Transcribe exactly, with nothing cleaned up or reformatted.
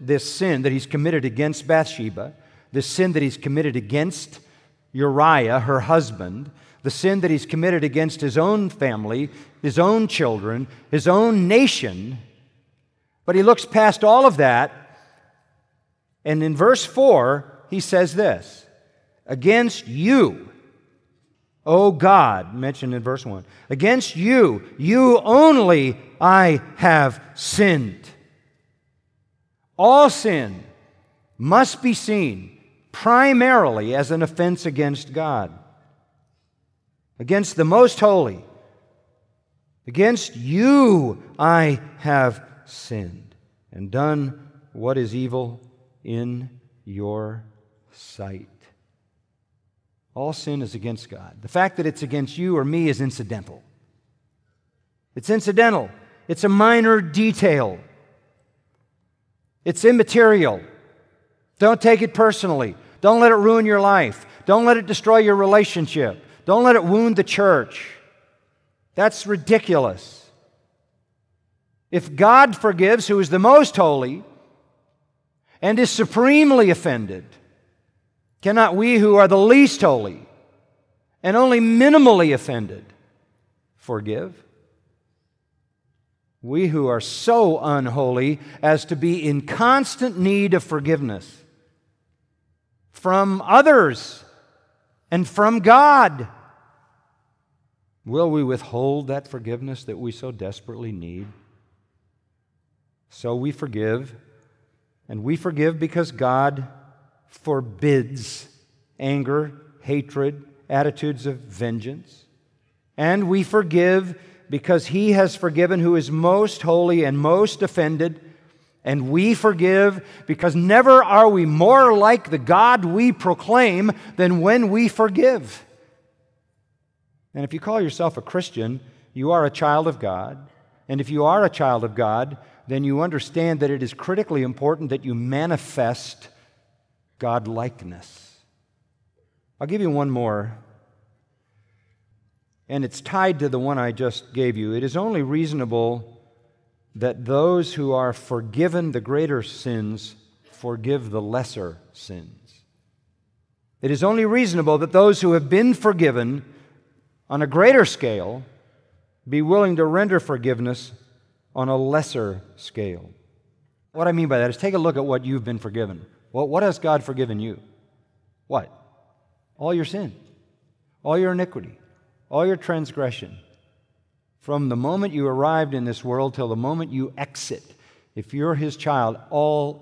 this sin that he's committed against Bathsheba, this sin that he's committed against Uriah, her husband, the sin that he's committed against his own family, his own children, his own nation. But he looks past all of that, and in verse four, he says this, against you, O God, mentioned in verse one, against you, you only I have sinned. All sin must be seen primarily as an offense against God, against the most holy. Against you I have sinned and done what is evil in your sight. All sin is against God. The fact that it's against you or me is incidental. It's incidental. It's a minor detail. It's immaterial. Don't take it personally. Don't let it ruin your life. Don't let it destroy your relationship. Don't let it wound the church. That's ridiculous. If God forgives, who is the most holy and is supremely offended, cannot we who are the least holy and only minimally offended forgive? We who are so unholy as to be in constant need of forgiveness from others and from God, will we withhold that forgiveness that we so desperately need? So we forgive, and we forgive because God forbids anger, hatred, attitudes of vengeance. And we forgive because He has forgiven who is most holy and most offended. And we forgive because never are we more like the God we proclaim than when we forgive. And if you call yourself a Christian, you are a child of God. And if you are a child of God, then you understand that it is critically important that you manifest God-likeness. I'll give you one more, and it's tied to the one I just gave you. It is only reasonable that those who are forgiven the greater sins forgive the lesser sins. It is only reasonable that those who have been forgiven on a greater scale be willing to render forgiveness on a lesser scale. What I mean by that is take a look at what you've been forgiven. Well, what has God forgiven you? What? All your sin, all your iniquity, all your transgression. From the moment you arrived in this world till the moment you exit, if you're His child, all